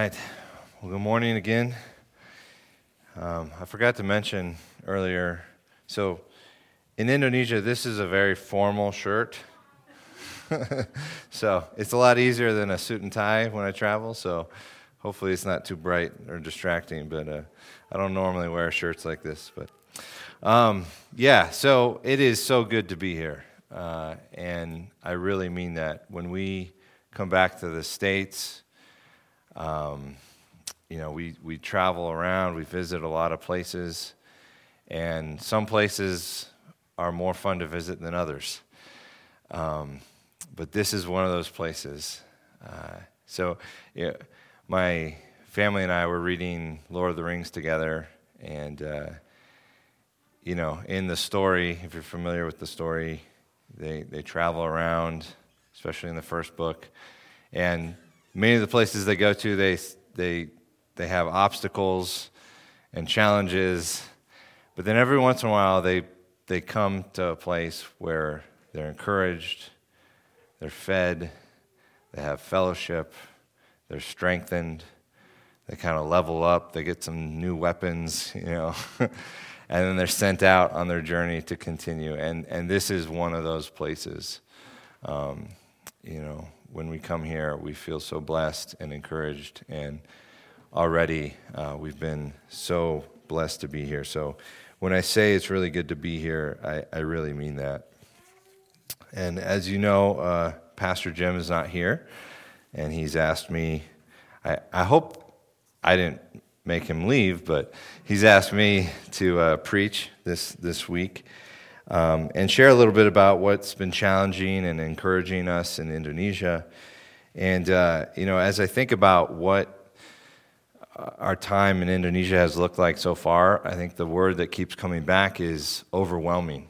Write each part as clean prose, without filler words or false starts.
right. Well, good morning again. I forgot to mention earlier, so in Indonesia, this is a very formal shirt. So it's a lot easier than a suit and tie when I travel, so hopefully it's not too bright or distracting, but I don't normally wear shirts like this. But so it is so good to be here, and I really mean that. When we come back to the States, we travel around, we visit a lot of places, and some places are more fun to visit than others. But this is one of those places. My family and I were reading Lord of the Rings together, and in the story, if you're familiar with the story, they travel around, especially in the first book, and many of the places they go to, they have obstacles and challenges, but then every once in a while they come to a place where they're encouraged, they're fed, they have fellowship, they're strengthened, they kind of level up, they get some new weapons, and then they're sent out on their journey to continue. And this is one of those places. When we come here, we feel so blessed and encouraged, and already we've been so blessed to be here. So when I say it's really good to be here, I really mean that. And as you know, Pastor Jim is not here, and he's asked me, I hope I didn't make him leave, but he's asked me to preach this week and share a little bit about what's been challenging and encouraging us in Indonesia. And, as I think about what our time in Indonesia has looked like so far, I think the word that keeps coming back is overwhelming.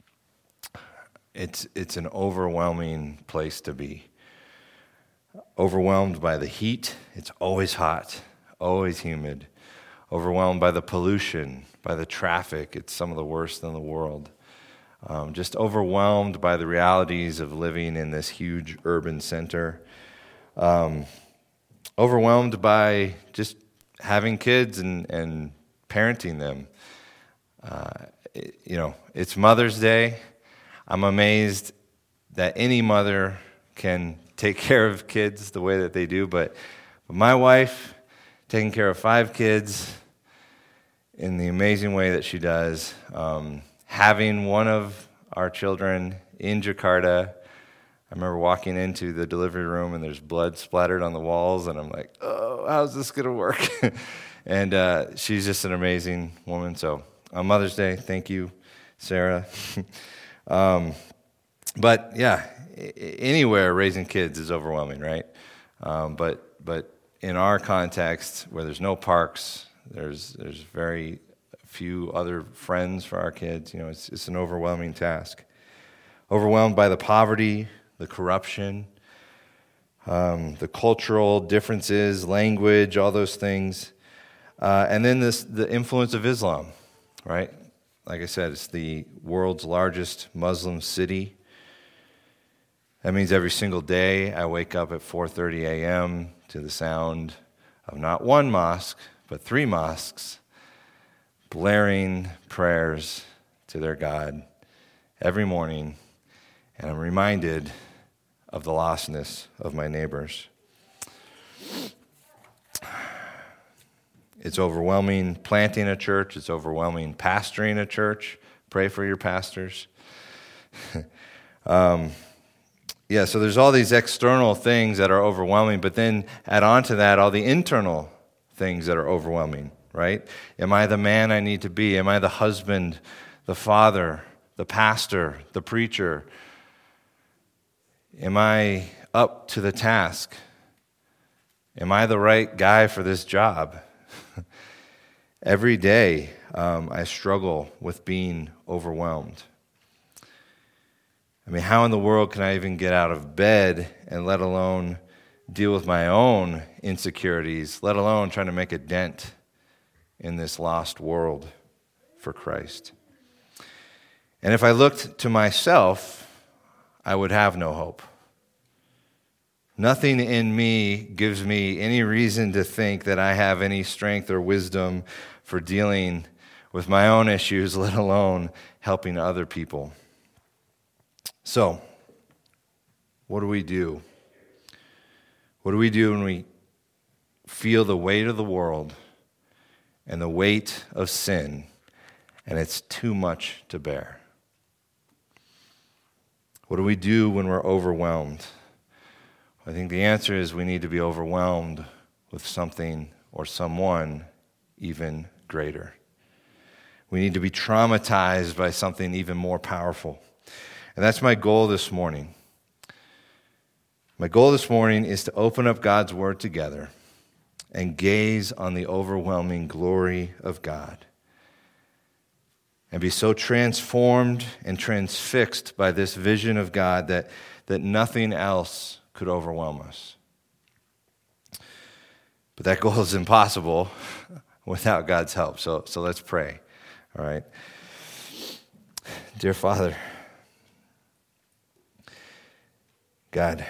It's an overwhelming place to be. Overwhelmed by the heat, it's always hot, always humid. Overwhelmed by the pollution, by the traffic, it's some of the worst in the world. Just overwhelmed by the realities of living in this huge urban center. Overwhelmed by just having kids and parenting them. It's Mother's Day. I'm amazed that any mother can take care of kids the way that they do, but my wife taking care of 5 kids in the amazing way that she does, having one of our children in Jakarta. I remember walking into the delivery room and there's blood splattered on the walls, and I'm like, oh, how's this going to work? And she's just an amazing woman. So on Mother's Day, thank you, Sarah. But yeah, anywhere raising kids is overwhelming, right? But in our context, where there's no parks, there's very few other friends for our kids. It's an overwhelming task. Overwhelmed by the poverty, the corruption, the cultural differences, language, all those things. And then the influence of Islam, right? Like I said, it's the world's largest Muslim city. That means every single day I wake up at 4:30 a.m. to the sound of not one mosque, but 3 mosques blaring prayers to their God every morning. And I'm reminded of the lostness of my neighbors. It's overwhelming planting a church. It's overwhelming pastoring a church. Pray for your pastors. So there's all these external things that are overwhelming, but then add on to that all the internal things that are overwhelming, right? Am I the man I need to be? Am I the husband, the father, the pastor, the preacher? Am I up to the task? Am I the right guy for this job? Every day, I struggle with being overwhelmed. I mean, how in the world can I even get out of bed and let alone deal with my own insecurities, let alone trying to make a dent in this lost world for Christ? And if I looked to myself, I would have no hope. Nothing in me gives me any reason to think that I have any strength or wisdom for dealing with my own issues, let alone helping other people. So, what do we do? What do we do when we feel the weight of the world and the weight of sin, and it's too much to bear? What do we do when we're overwhelmed? I think the answer is we need to be overwhelmed with something or someone even greater. We need to be traumatized by something even more powerful. And that's my goal this morning. My goal this morning is to open up God's Word together and gaze on the overwhelming glory of God and be so transformed and transfixed by this vision of God that nothing else could overwhelm us. But that goal is impossible without God's help. So let's pray. All right. Dear Father, God,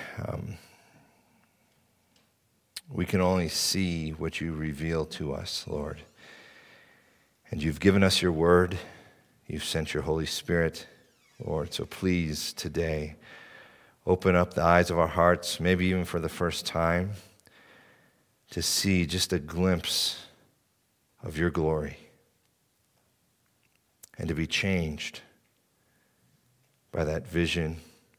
we can only see what you reveal to us, Lord. And you've given us your word. You've sent your Holy Spirit, Lord. So please, today, open up the eyes of our hearts, maybe even for the first time, to see just a glimpse of your glory and to be changed by that vision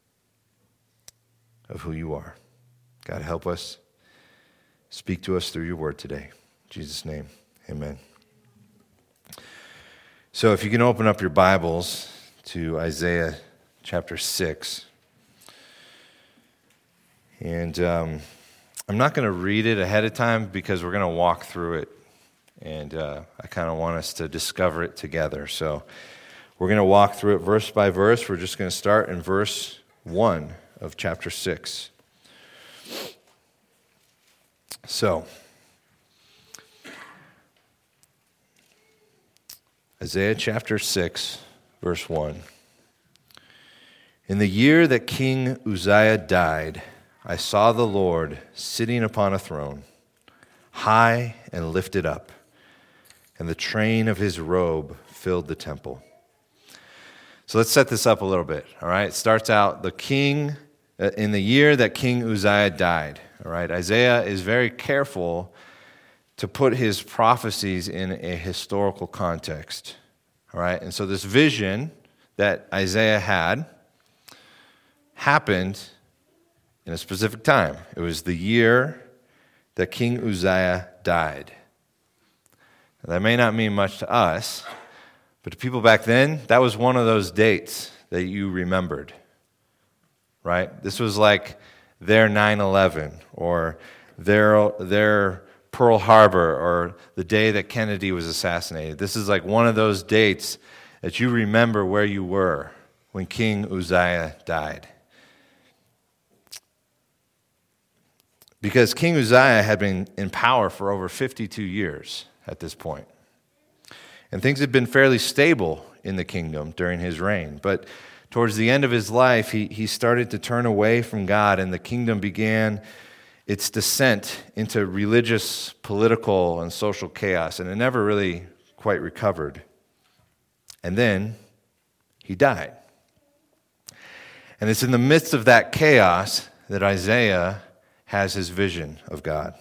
of who you are. God, help us. Speak to us through your word today. In Jesus' name, amen. So if you can open up your Bibles to Isaiah chapter 6. And I'm not going to read it ahead of time because we're going to walk through it. And I kind of want us to discover it together. So we're going to walk through it verse by verse. We're just going to start in verse 1 of chapter 6. So, Isaiah chapter 6, verse 1. In the year that King Uzziah died, I saw the Lord sitting upon a throne, high and lifted up, and the train of his robe filled the temple. So let's set this up a little bit, all right? It starts out, the king, in the year that King Uzziah died, all right? Isaiah is very careful to put his prophecies in a historical context, all right? And so this vision that Isaiah had happened in a specific time. It was the year that King Uzziah died. Now, that may not mean much to us, but to people back then, that was one of those dates that you remembered, right? This was like their 9/11 or their Pearl Harbor or the day that Kennedy was assassinated. This is like one of those dates that you remember where you were when King Uzziah died. Because King Uzziah had been in power for over 52 years at this point. And things had been fairly stable in the kingdom during his reign. But towards the end of his life, he started to turn away from God, and the kingdom began its descent into religious, political, and social chaos, and it never really quite recovered. And then he died. And it's in the midst of that chaos that Isaiah has his vision of God.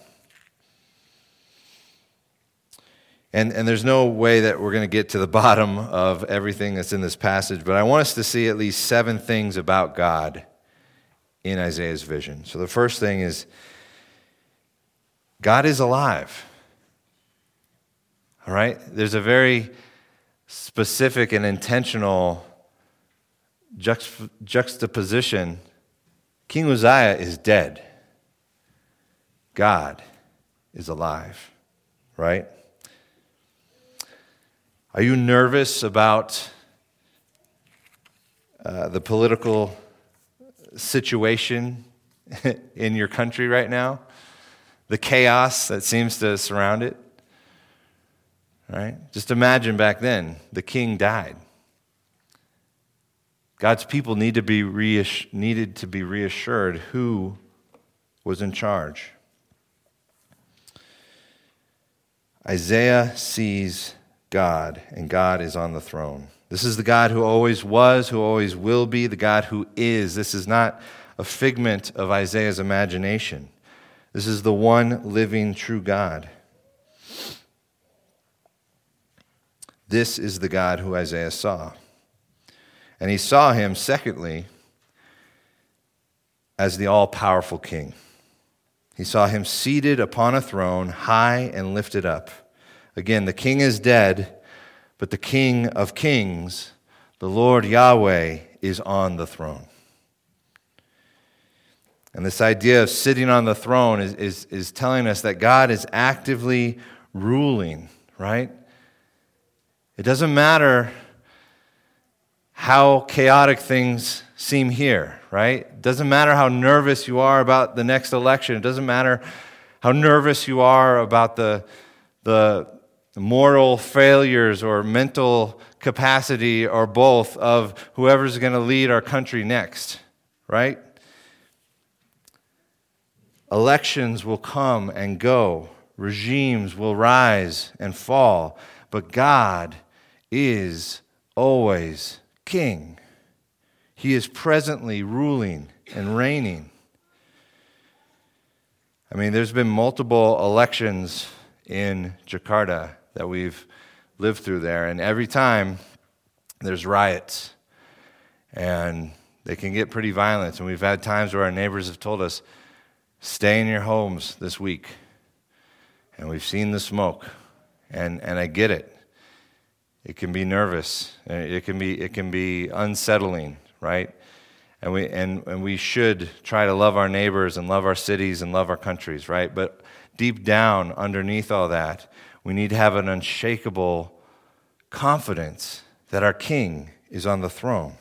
And there's no way that we're going to get to the bottom of everything that's in this passage, but I want us to see at least 7 things about God in Isaiah's vision. So the first thing is, God is alive. All right? There's a very specific and intentional juxtaposition. King Uzziah is dead. God is alive, right? Are you nervous about the political situation in your country right now? The chaos that seems to surround it? Right? Just imagine back then, the king died. God's people needed to be reassured who was in charge. Isaiah sees God, and God is on the throne. This is the God who always was, who always will be, the God who is. This is not a figment of Isaiah's imagination. This is the one living true God. This is the God who Isaiah saw. And he saw him, secondly, as the all-powerful king. He saw him seated upon a throne, high and lifted up. Again, the king is dead, but the King of kings, the Lord Yahweh, is on the throne. And this idea of sitting on the throne is telling us that God is actively ruling, right? It doesn't matter how chaotic things seem here, right? It doesn't matter how nervous you are about the next election. It doesn't matter how nervous you are about the moral failures or mental capacity or both of whoever's going to lead our country next, right? Elections will come and go. Regimes will rise and fall. But God is always king. He is presently ruling and reigning. I mean, there's been multiple elections in Jakarta that we've lived through there, and every time there's riots, and they can get pretty violent. And we've had times where our neighbors have told us, stay in your homes this week. And we've seen the smoke, and I get it. It can be nervous. It can be unsettling, right? And we should try to love our neighbors and love our cities and love our countries, right? But deep down, underneath all that, we need to have an unshakable confidence that our King is on the throne.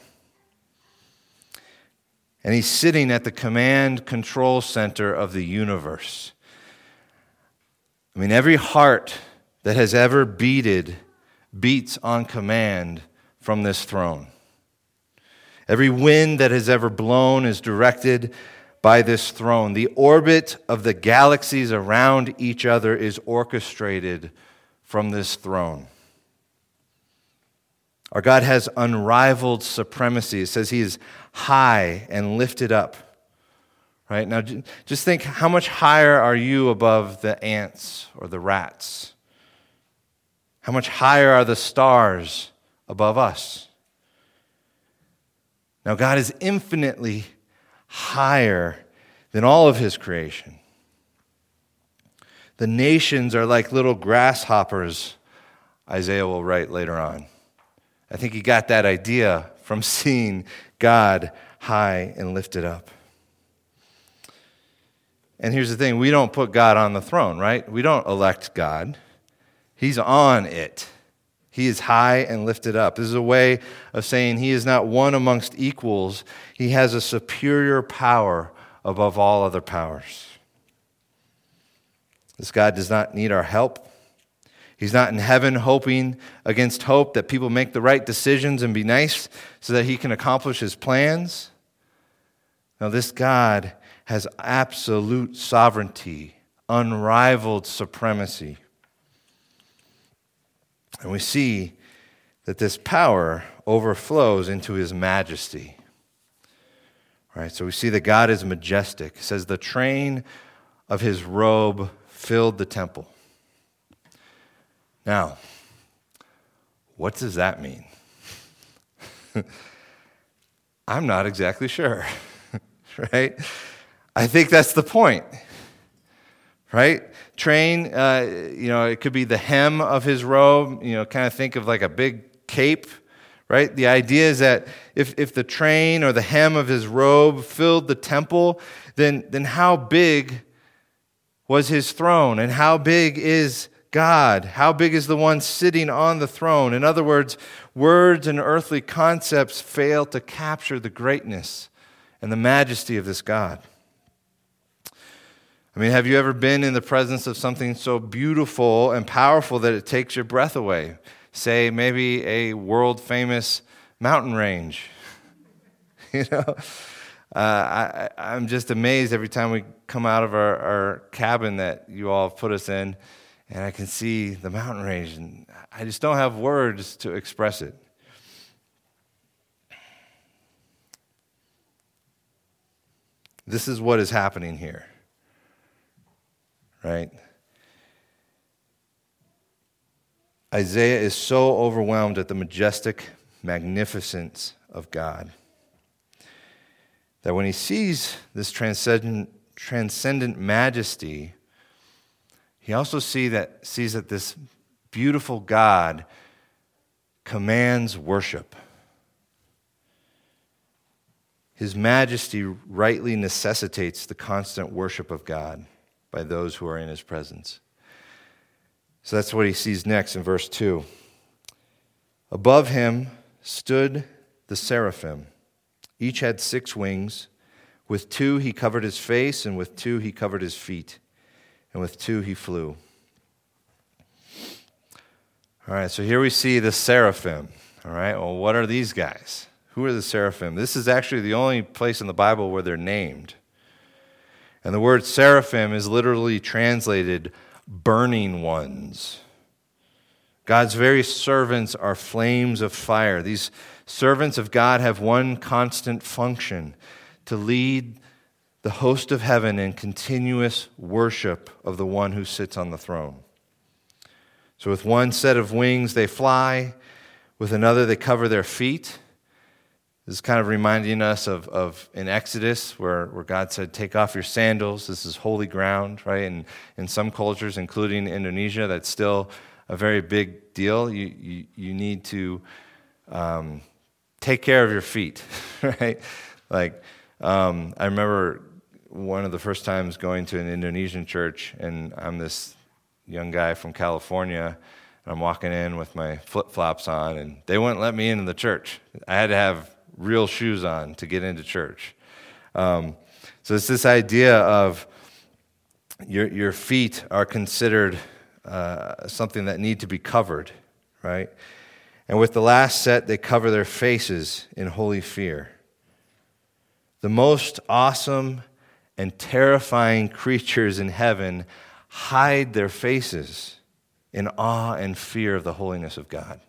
And he's sitting at the command control center of the universe. I mean, every heart that has ever beats on command from this throne. Every wind that has ever blown is directed by this throne. The orbit of the galaxies around each other is orchestrated from this throne. Our God has unrivaled supremacy. It says he is high and lifted up. Right? Now, just think, how much higher are you above the ants or the rats? How much higher are the stars above us? Now, God is infinitely higher than all of his creation. The nations are like little grasshoppers, Isaiah will write later on. I think he got that idea from seeing God high and lifted up. And here's the thing, we don't put God on the throne, right? We don't elect God. He's on it. He is high and lifted up. This is a way of saying he is not one amongst equals. He has a superior power above all other powers. This God does not need our help. He's not in heaven hoping against hope that people make the right decisions and be nice so that he can accomplish his plans. No, this God has absolute sovereignty, unrivaled supremacy. And we see that this power overflows into his majesty. Right? So we see that God is majestic. It says the train of his robe filled the temple. Now, what does that mean? I'm not exactly sure. Right? I think that's the point. Right? Train, it could be the hem of his robe, kind of think of like a big cape, right? The idea is that if the train or the hem of his robe filled the temple, then how big was his throne? And how big is God? How big is the one sitting on the throne? In other words and earthly concepts fail to capture the greatness and the majesty of this God. I mean, have you ever been in the presence of something so beautiful and powerful that it takes your breath away? Say, maybe a world-famous mountain range. I'm just amazed every time we come out of our cabin that you all have put us in, and I can see the mountain range, and I just don't have words to express it. This is what is happening here, right? Isaiah is so overwhelmed at the majestic magnificence of God that when he sees this transcendent majesty, he also sees that this beautiful God commands worship. His majesty rightly necessitates the constant worship of God by those who are in his presence. So that's what he sees next in verse 2. Above him stood the seraphim. Each had 6 wings. With 2 he covered his face, and with 2 he covered his feet, and with 2 he flew. All right, so here we see the seraphim. All right, well, what are these guys? Who are the seraphim? This is actually the only place in the Bible where they're named. And the word seraphim is literally translated burning ones. God's very servants are flames of fire. These servants of God have one constant function: to lead the host of heaven in continuous worship of the one who sits on the throne. So with one set of wings they fly, with another they cover their feet. This is kind of reminding us of in Exodus where God said, take off your sandals. This is holy ground, right? And in some cultures, including Indonesia, that's still a very big deal. You need to take care of your feet, right? Like, I remember one of the first times going to an Indonesian church, and I'm this young guy from California, and I'm walking in with my flip-flops on, and they wouldn't let me into the church. I had to have real shoes on to get into church. So it's this idea of your feet are considered something that need to be covered, right? And with the last set, they cover their faces in holy fear. The most awesome and terrifying creatures in heaven hide their faces in awe and fear of the holiness of God.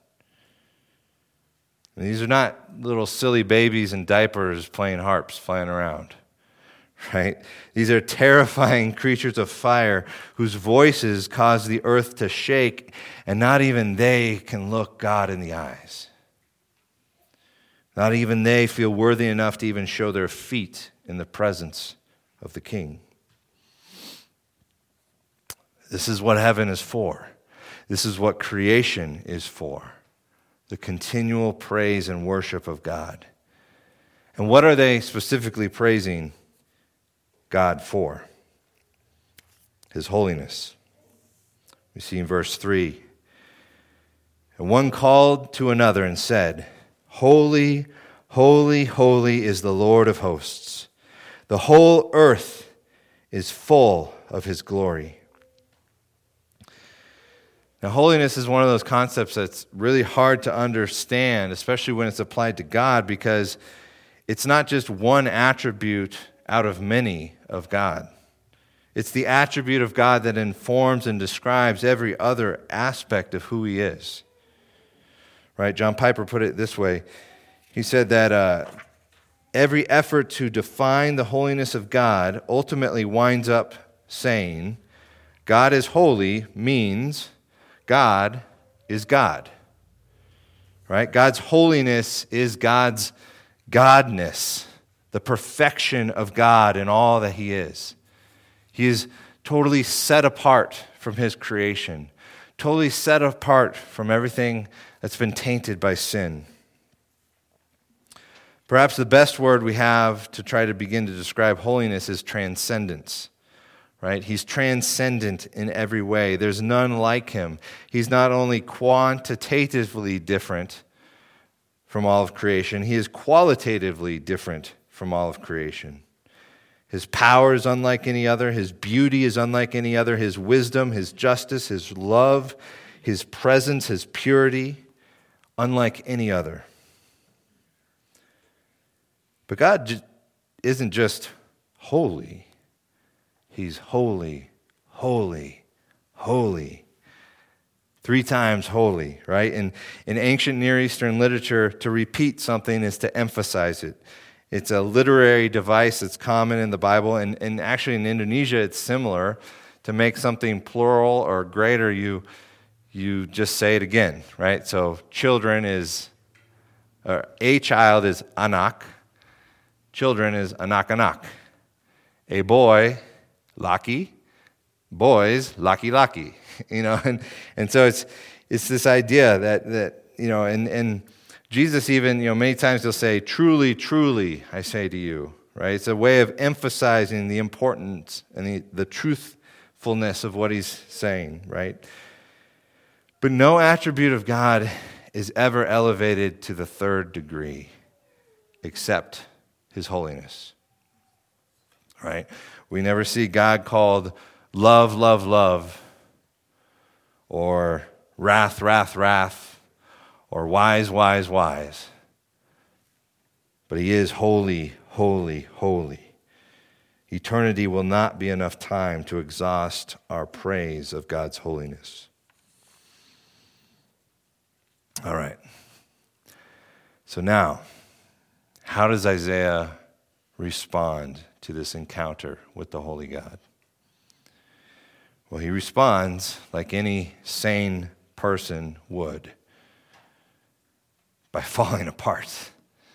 And these are not little silly babies in diapers playing harps, flying around, right? These are terrifying creatures of fire whose voices cause the earth to shake, and not even they can look God in the eyes. Not even they feel worthy enough to even show their feet in the presence of the King. This is what heaven is for. This is what creation is for. The continual praise and worship of God. And what are they specifically praising God for? His holiness. We see in verse 3, and one called to another and said, Holy, holy, holy is the Lord of hosts. The whole earth is full of his glory. Now, holiness is one of those concepts that's really hard to understand, especially when it's applied to God, because it's not just one attribute out of many of God. It's the attribute of God that informs and describes every other aspect of who he is. Right? John Piper put it this way. He said that every effort to define the holiness of God ultimately winds up saying, God is holy means God is God, right? God's holiness is God's godness, the perfection of God in all that he is. He is totally set apart from his creation, totally set apart from everything that's been tainted by sin. Perhaps the best word we have to try to begin to describe holiness is transcendence. Right? He's transcendent in every way. There's none like him. He's not only quantitatively different from all of creation, he is qualitatively different from all of creation. His power is unlike any other. His beauty is unlike any other. His wisdom, his justice, his love, his presence, his purity, unlike any other. But God isn't just holy. He's holy, holy, holy. 3 times holy, right? In ancient Near Eastern literature, to repeat something is to emphasize it. It's a literary device that's common in the Bible, and actually in Indonesia it's similar. To make something plural or greater, you just say it again, right? So a child is anak, children is anak-anak. A boy, laki, boys, laki-laki. And so it's this idea that and Jesus even, many times he'll say, truly, truly, I say to you, right? It's a way of emphasizing the importance and the truthfulness of what he's saying, right? But no attribute of God is ever elevated to the 3rd degree except his holiness, right? We never see God called love, love, love, or wrath, wrath, wrath, or wise, wise, wise. But he is holy, holy, holy. Eternity will not be enough time to exhaust our praise of God's holiness. All right. So now, how does Isaiah respond to this encounter with the holy God? Well, he responds like any sane person would, by falling apart.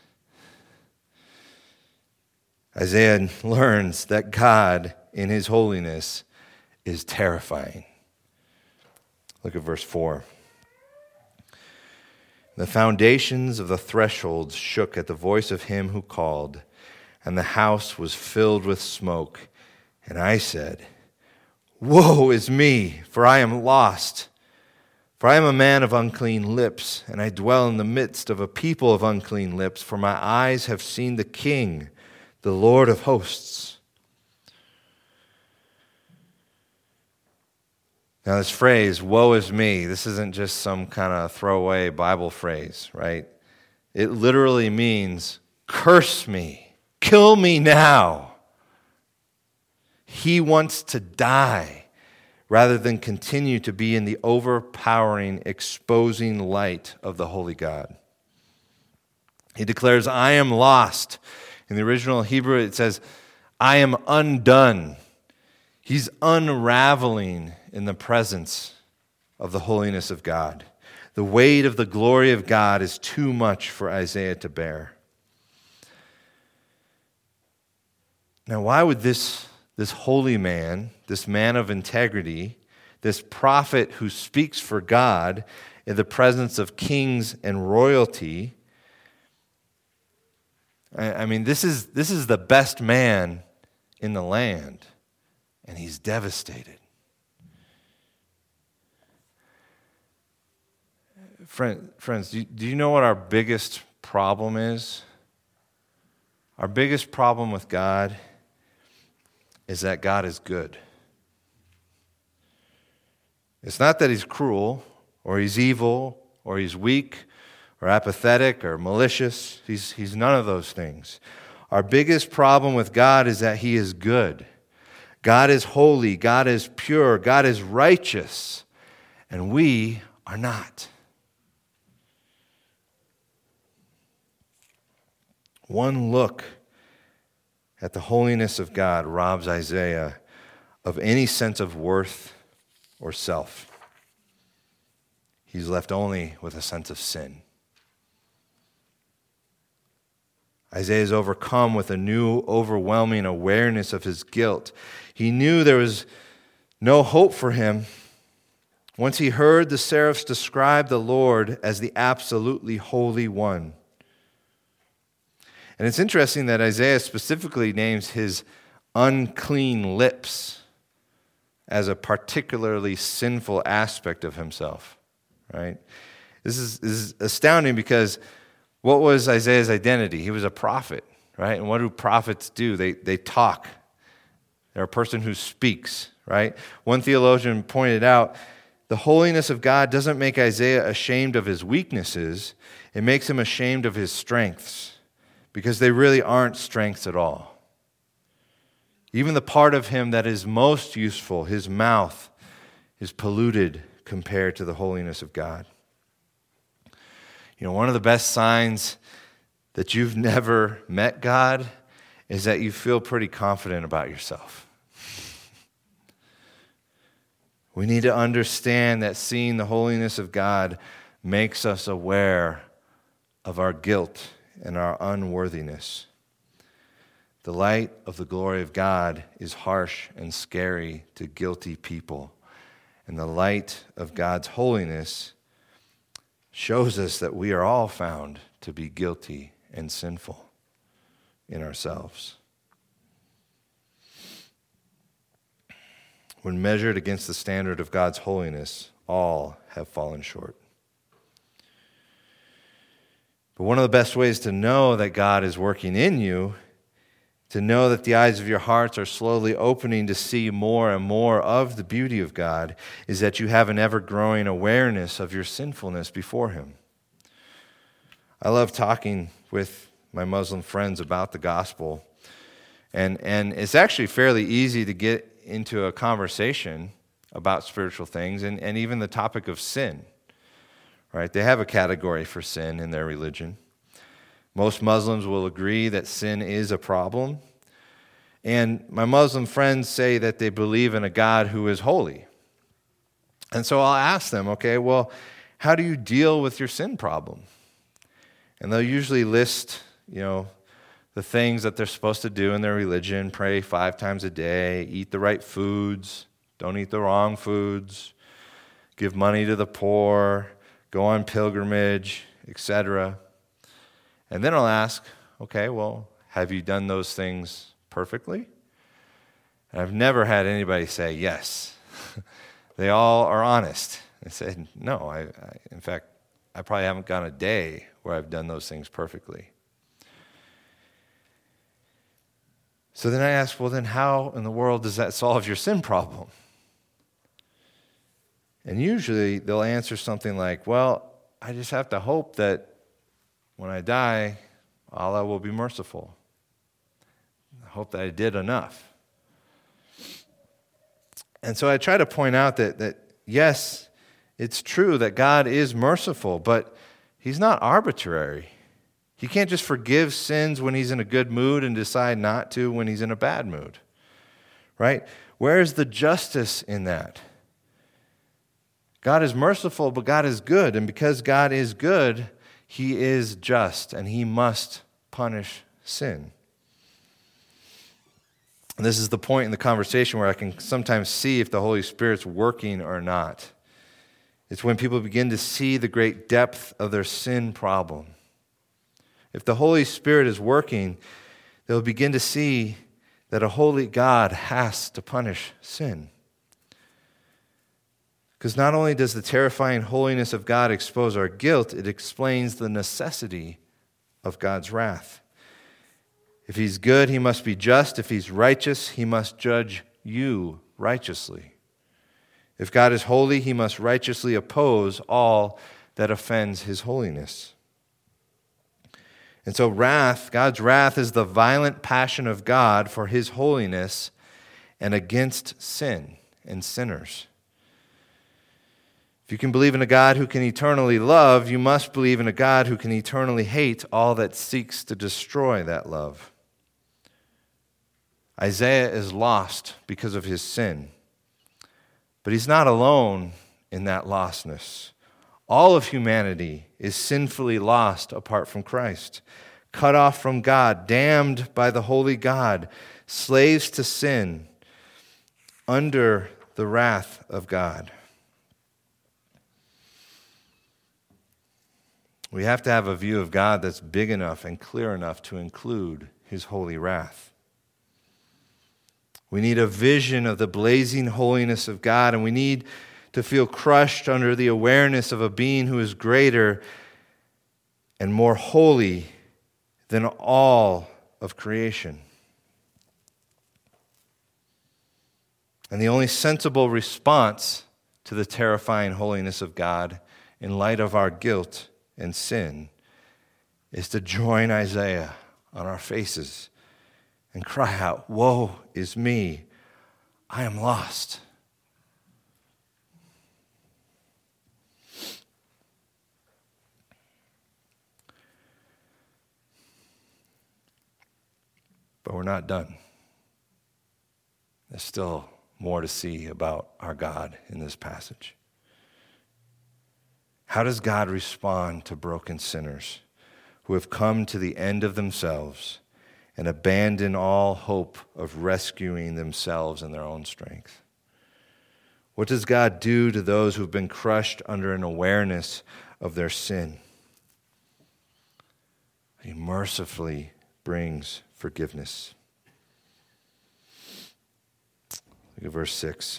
Isaiah learns that God, in his holiness, is terrifying. Look at verse 4. The foundations of the thresholds shook at the voice of him who called, and the house was filled with smoke. And I said, Woe is me, for I am lost. For I am a man of unclean lips, and I dwell in the midst of a people of unclean lips, for my eyes have seen the King, the Lord of hosts. Now this phrase, woe is me, this isn't just some kind of throwaway Bible phrase, right? It literally means, curse me, kill me now. He wants to die rather than continue to be in the overpowering, exposing light of the holy God. He declares, I am lost. In the original Hebrew, it says, I am undone. He's unraveling in the presence of the holiness of God. The weight of the glory of God is too much for Isaiah to bear. Now, why would this holy man, this man of integrity, this prophet who speaks for God in the presence of kings and royalty, I mean, this is the best man in the land, and he's devastated. Friends, do you know what our biggest problem is? Our biggest problem with God is that God is good. It's not that he's cruel, or he's evil, or he's weak, or apathetic, or malicious. He's none of those things. Our biggest problem with God is that he is good. God is holy, God is pure, God is righteous, and we are not. One look at the holiness of God robs Isaiah of any sense of worth or self. He's left only with a sense of sin. Isaiah is overcome with a new, overwhelming awareness of his guilt. He knew there was no hope for him once he heard the seraphs describe the Lord as the absolutely holy one. And it's interesting that Isaiah specifically names his unclean lips as a particularly sinful aspect of himself, right? This is astounding because what was Isaiah's identity? He was a prophet, right? And what do prophets do? They talk. They're a person who speaks, right? One theologian pointed out, the holiness of God doesn't make Isaiah ashamed of his weaknesses. It makes him ashamed of his strengths, because they really aren't strengths at all. Even the part of him that is most useful, his mouth, is polluted compared to the holiness of God. One of the best signs that you've never met God is that you feel pretty confident about yourself. We need to understand that seeing the holiness of God makes us aware of our guilt and our unworthiness. The light of the glory of God is harsh and scary to guilty people. And the light of God's holiness shows us that we are all found to be guilty and sinful in ourselves. When measured against the standard of God's holiness, all have fallen short. But one of the best ways to know that God is working in you, to know that the eyes of your hearts are slowly opening to see more and more of the beauty of God, is that you have an ever-growing awareness of your sinfulness before Him. I love talking with my Muslim friends about the gospel, and it's actually fairly easy to get into a conversation about spiritual things and even the topic of sin. Right? They have a category for sin in their religion. Most Muslims will agree that sin is a problem. And my Muslim friends say that they believe in a God who is holy. And so I'll ask them, okay, well, how do you deal with your sin problem? And they'll usually list, the things that they're supposed to do in their religion: pray 5 times a day, eat the right foods, don't eat the wrong foods, give money to the poor, go on pilgrimage, etc. And then I'll ask, okay, well, have you done those things perfectly? And I've never had anybody say yes. They all are honest. They said, no, in fact, I probably haven't gone a day where I've done those things perfectly. So then I ask, well, then how in the world does that solve your sin problem? And usually they'll answer something like, well, I just have to hope that when I die, Allah will be merciful. I hope that I did enough. And so I try to point out that yes, it's true that God is merciful, but He's not arbitrary. He can't just forgive sins when He's in a good mood and decide not to when He's in a bad mood. Right? Where's the justice in that? God is merciful, but God is good. And because God is good, He is just, and He must punish sin. And this is the point in the conversation where I can sometimes see if the Holy Spirit's working or not. It's when people begin to see the great depth of their sin problem. If the Holy Spirit is working, they'll begin to see that a holy God has to punish sin. Because not only does the terrifying holiness of God expose our guilt, it explains the necessity of God's wrath. If He's good, He must be just. If He's righteous, He must judge you righteously. If God is holy, He must righteously oppose all that offends His holiness. And so God's wrath is the violent passion of God for His holiness and against sin and sinners. If you can believe in a God who can eternally love, you must believe in a God who can eternally hate all that seeks to destroy that love. Isaiah is lost because of his sin, but he's not alone in that lostness. All of humanity is sinfully lost apart from Christ, cut off from God, damned by the holy God, slaves to sin, under the wrath of God. We have to have a view of God that's big enough and clear enough to include His holy wrath. We need a vision of the blazing holiness of God, and we need to feel crushed under the awareness of a being who is greater and more holy than all of creation. And the only sensible response to the terrifying holiness of God in light of our guilt and sin is to join Isaiah on our faces and cry out, "Woe is me, I am lost." But we're not done. There's still more to see about our God in this passage. How does God respond to broken sinners who have come to the end of themselves and abandon all hope of rescuing themselves in their own strength? What does God do to those who've been crushed under an awareness of their sin? He mercifully brings forgiveness. Look at verse 6.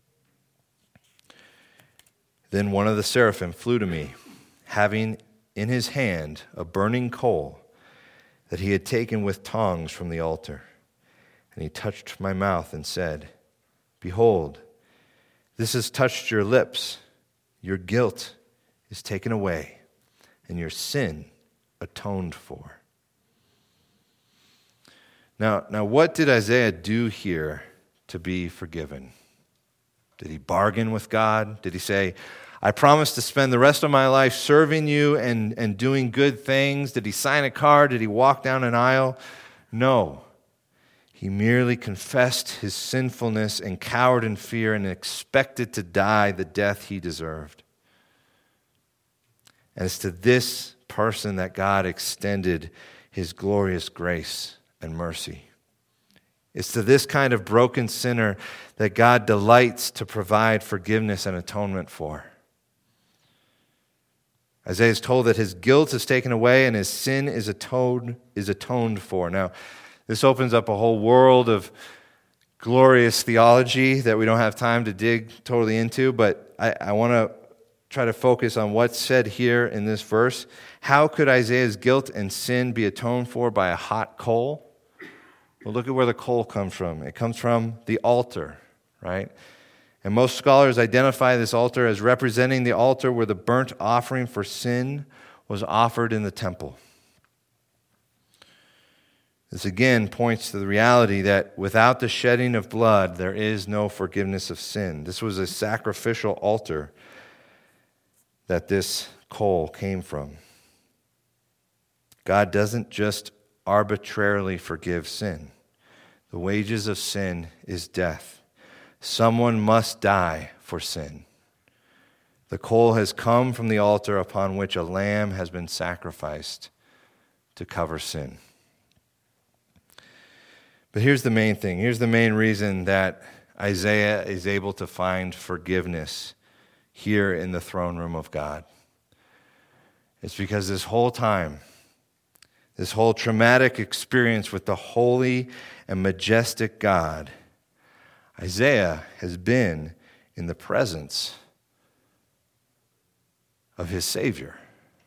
Then one of the seraphim flew to me, having in his hand a burning coal that he had taken with tongs from the altar. And he touched my mouth and said, "Behold, this has touched your lips. Your guilt is taken away, and your sin atoned for." Now, what did Isaiah do here to be forgiven? Did he bargain with God? Did he say, "I promise to spend the rest of my life serving you and doing good things"? Did he sign a card? Did he walk down an aisle? No. He merely confessed his sinfulness and cowered in fear and expected to die the death he deserved. And it's to this person that God extended his glorious grace and mercy. It's to this kind of broken sinner that God delights to provide forgiveness and atonement for. Isaiah is told that his guilt is taken away and his sin is atoned for. Now, this opens up a whole world of glorious theology that we don't have time to dig totally into, but I want to try to focus on what's said here in this verse. How could Isaiah's guilt and sin be atoned for by a hot coal? Well, look at where the coal comes from. It comes from the altar, right? And most scholars identify this altar as representing the altar where the burnt offering for sin was offered in the temple. This again points to the reality that without the shedding of blood, there is no forgiveness of sin. This was a sacrificial altar that this coal came from. God doesn't just arbitrarily forgive sin. The wages of sin is death. Someone must die for sin. The coal has come from the altar upon which a lamb has been sacrificed to cover sin. But here's the main thing. Here's the main reason that Isaiah is able to find forgiveness here in the throne room of God. It's because this whole time, this whole traumatic experience with the holy and majestic God, Isaiah has been in the presence of his Savior.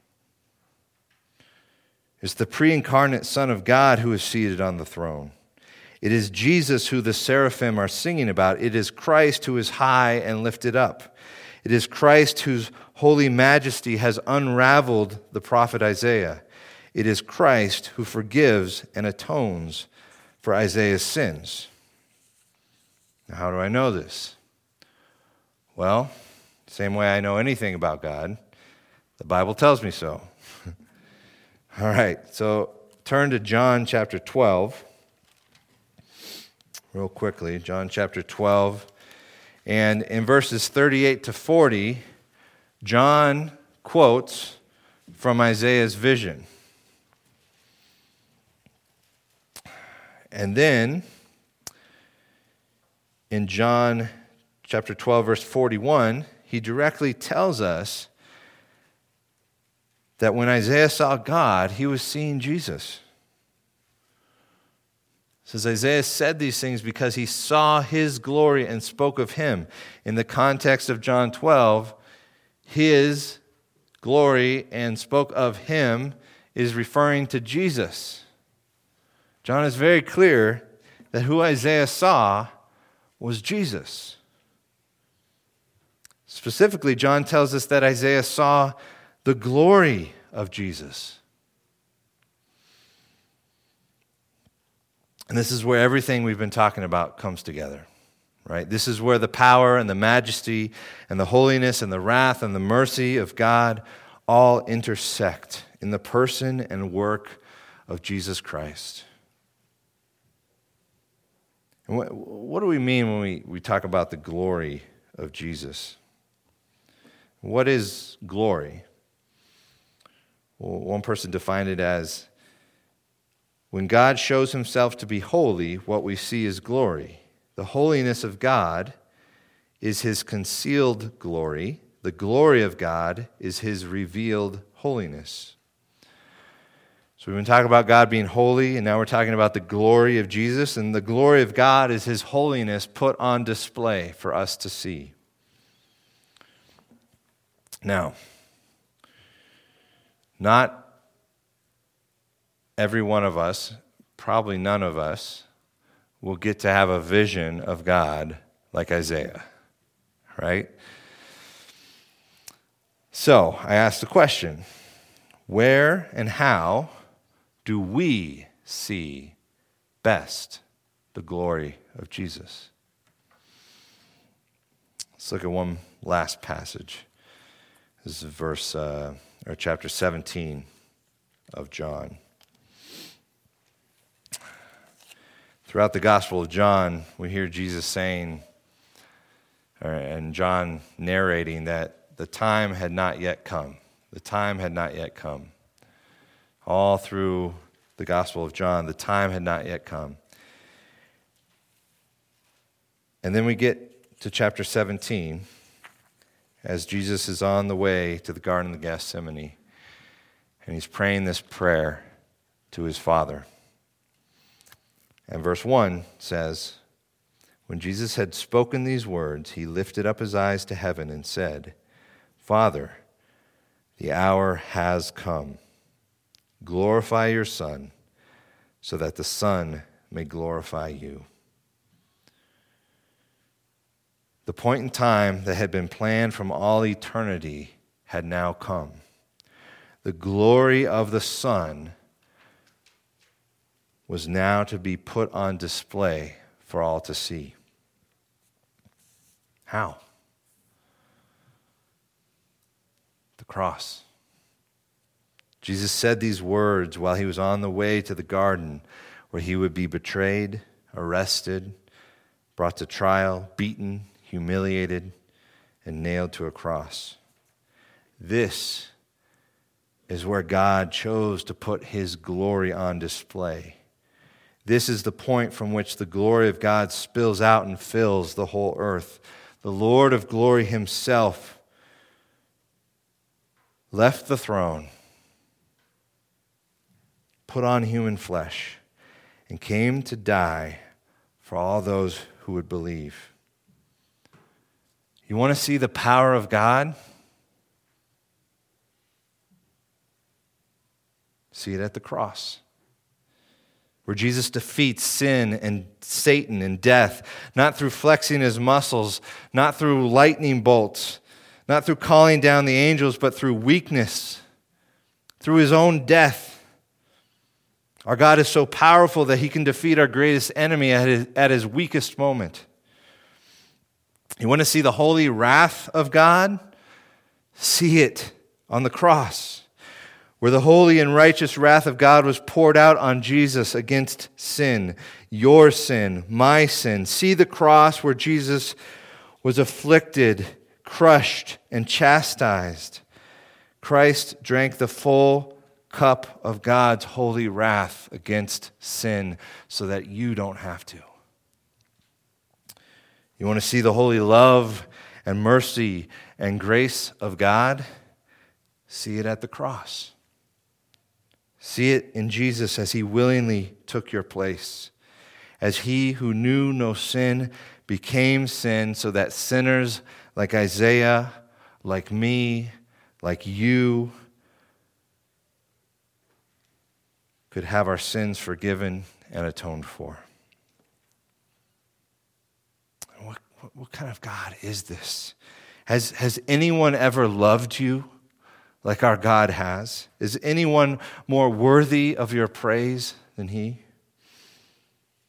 It's the pre-incarnate Son of God who is seated on the throne. It is Jesus who the seraphim are singing about. It is Christ who is high and lifted up. It is Christ whose holy majesty has unraveled the prophet Isaiah. It is Christ who forgives and atones for Isaiah's sins. Now, how do I know this? Well, same way I know anything about God, the Bible tells me so. All right, so turn to John chapter 12. Real quickly, John chapter 12. And in verses 38 to 40, John quotes from Isaiah's vision. And then, in John chapter 12, verse 41, he directly tells us that when Isaiah saw God, he was seeing Jesus. It says Isaiah said these things because he saw his glory and spoke of him. In the context of John 12, his glory and spoke of him is referring to Jesus. John is very clear that who Isaiah saw was Jesus. Specifically, John tells us that Isaiah saw the glory of Jesus. And this is where everything we've been talking about comes together, right? This is where the power and the majesty and the holiness and the wrath and the mercy of God all intersect in the person and work of Jesus Christ. And what do we mean when we talk about the glory of Jesus? What is glory? Well, one person defined it as, when God shows himself to be holy, what we see is glory. The holiness of God is his concealed glory. The glory of God is his revealed holiness. So we've been talking about God being holy, and now we're talking about the glory of Jesus. And the glory of God is his holiness put on display for us to see. Now, not every one of us, probably none of us, will get to have a vision of God like Isaiah, right? So I asked the question, where and how do we see best the glory of Jesus? Let's look at one last passage. This is chapter 17 of John. Throughout the Gospel of John, we hear Jesus saying, and John narrating, that the time had not yet come. The time had not yet come. All through the Gospel of John, the time had not yet come. And then we get to chapter 17, as Jesus is on the way to the Garden of Gethsemane, and he's praying this prayer to his Father. And verse 1 says, when Jesus had spoken these words, he lifted up his eyes to heaven and said, Father, the hour has come. Glorify your Son, so that the Son may glorify you. The point in time that had been planned from all eternity had now come. The glory of the Son was now to be put on display for all to see. How? The cross. Jesus said these words while he was on the way to the garden, where he would be betrayed, arrested, brought to trial, beaten, humiliated, and nailed to a cross. This is where God chose to put his glory on display. This is the point from which the glory of God spills out and fills the whole earth. The Lord of glory himself left the throne, put on human flesh, and came to die for all those who would believe. You want to see the power of God? See it at the cross, where Jesus defeats sin and Satan and death, not through flexing his muscles, not through lightning bolts, not through calling down the angels, but through weakness, through his own death. Our God is so powerful that he can defeat our greatest enemy at his weakest moment. You want to see the holy wrath of God? See it on the cross, where the holy and righteous wrath of God was poured out on Jesus against sin, your sin, my sin. See the cross where Jesus was afflicted, crushed, and chastised. Christ drank the full cup of God's holy wrath against sin so that you don't have to. You want to see the holy love and mercy and grace of God? See it at the cross. See it in Jesus as he willingly took your place, as he who knew no sin became sin so that sinners like Isaiah, like me, like you, could have our sins forgiven and atoned for. What kind of God is this? Has anyone ever loved you like our God has? Is anyone more worthy of your praise than he?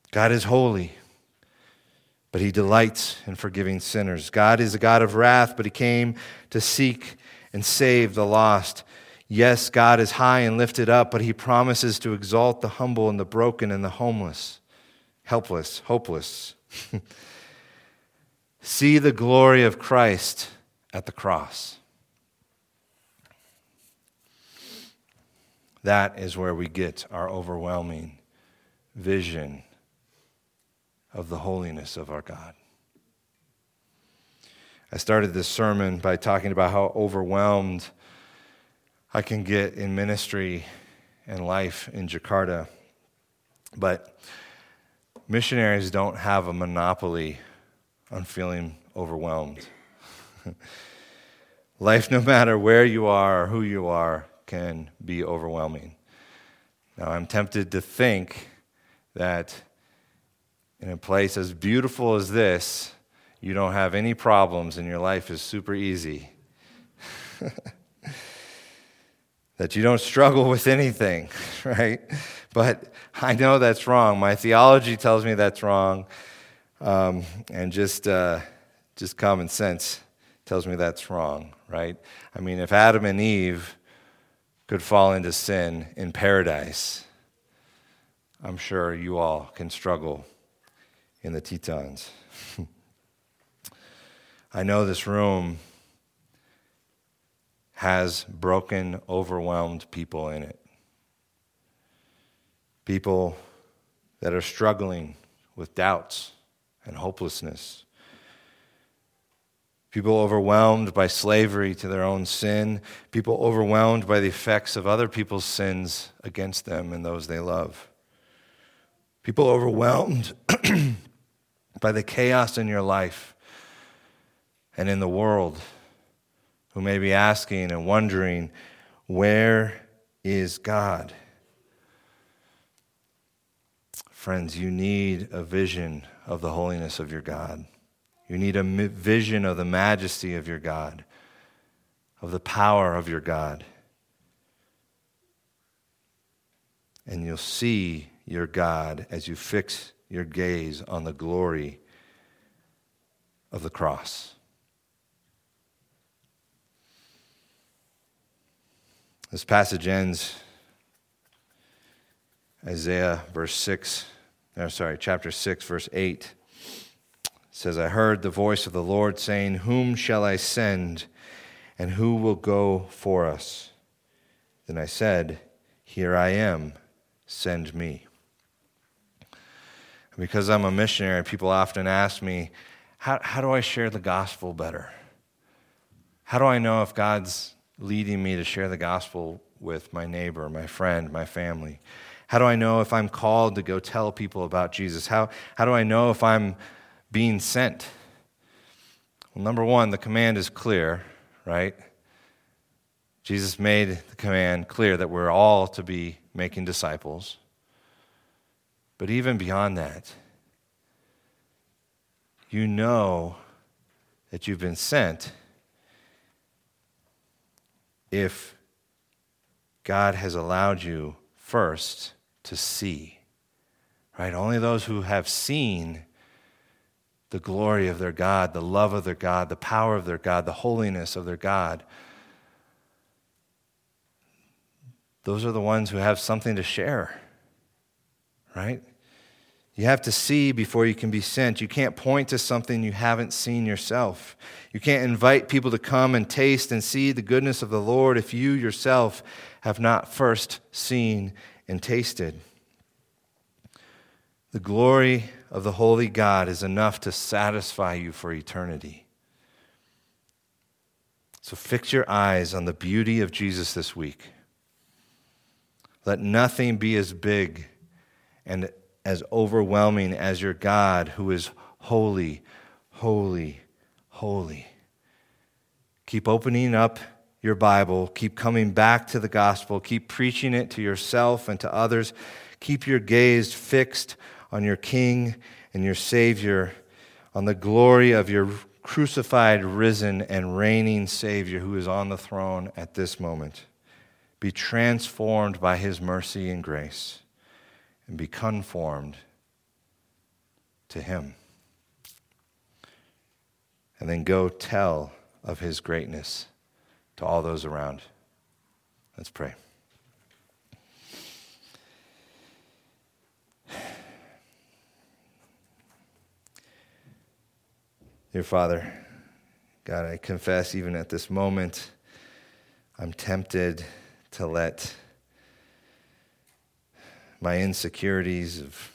God is holy, but he delights in forgiving sinners. God is a God of wrath, but he came to seek and save the lost. Yes, God is high and lifted up, but he promises to exalt the humble and the broken and the homeless, helpless, hopeless. See the glory of Christ at the cross. That is where we get our overwhelming vision of the holiness of our God. I started this sermon by talking about how overwhelmed I can get in ministry and life in Jakarta. But missionaries don't have a monopoly on feeling overwhelmed. Life, no matter where you are or who you are, can be overwhelming. Now, I'm tempted to think that in a place as beautiful as this, you don't have any problems and your life is super easy. That you don't struggle with anything, right? But I know that's wrong. My theology tells me that's wrong. And just common sense tells me that's wrong, right? I mean, if Adam and Eve could fall into sin in paradise, I'm sure you all can struggle in the Tetons. I know this room has broken, overwhelmed people in it. People that are struggling with doubts and hopelessness. People overwhelmed by slavery to their own sin. People overwhelmed by the effects of other people's sins against them and those they love. People overwhelmed by the chaos in your life and in the world, who may be asking and wondering, where is God? Friends, you need a vision of the holiness of your God. You need a vision of the majesty of your God, of the power of your God. And you'll see your God as you fix your gaze on the glory of the cross. This passage ends chapter 6, verse 8. It says, I heard the voice of the Lord saying, whom shall I send, and who will go for us? Then I said, here I am, send me. Because I'm a missionary, people often ask me, how do I share the gospel better? How do I know if God's leading me to share the gospel with my neighbor, my friend, my family? How do I know if I'm called to go tell people about Jesus? How do I know if I'm being sent? Well, number one, the command is clear, right? Jesus made the command clear that we're all to be making disciples. But even beyond that, you know that you've been sent if God has allowed you first to see, right? Only those who have seen the glory of their God, the love of their God, the power of their God, the holiness of their God, those are the ones who have something to share, right? You have to see before you can be sent. You can't point to something you haven't seen yourself. You can't invite people to come and taste and see the goodness of the Lord if you yourself have not first seen and tasted. The glory of the holy God is enough to satisfy you for eternity. So fix your eyes on the beauty of Jesus this week. Let nothing be as big and as overwhelming as your God, who is holy, holy, holy. Keep opening up your Bible. Keep coming back to the gospel. Keep preaching it to yourself and to others. Keep your gaze fixed on your King and your Savior, on the glory of your crucified, risen, and reigning Savior who is on the throne at this moment. Be transformed by his mercy and grace, and be conformed to him. And then go tell of his greatness to all those around. Let's pray. Dear Father, God, I confess even at this moment, I'm tempted to let my insecurities of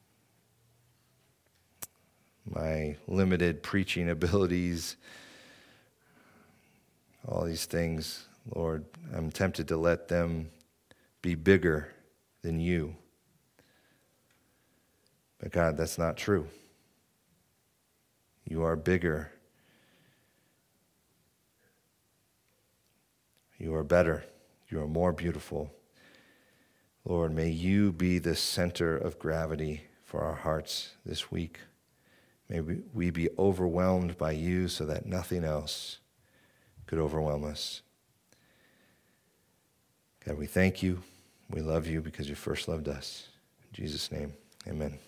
my limited preaching abilities, all these things, Lord, I'm tempted to let them be bigger than you. But God, that's not true. You are bigger. You are better. You are more beautiful. Lord, may you be the center of gravity for our hearts this week. May we be overwhelmed by you so that nothing else could overwhelm us. God, we thank you. We love you because you first loved us. In Jesus' name, amen.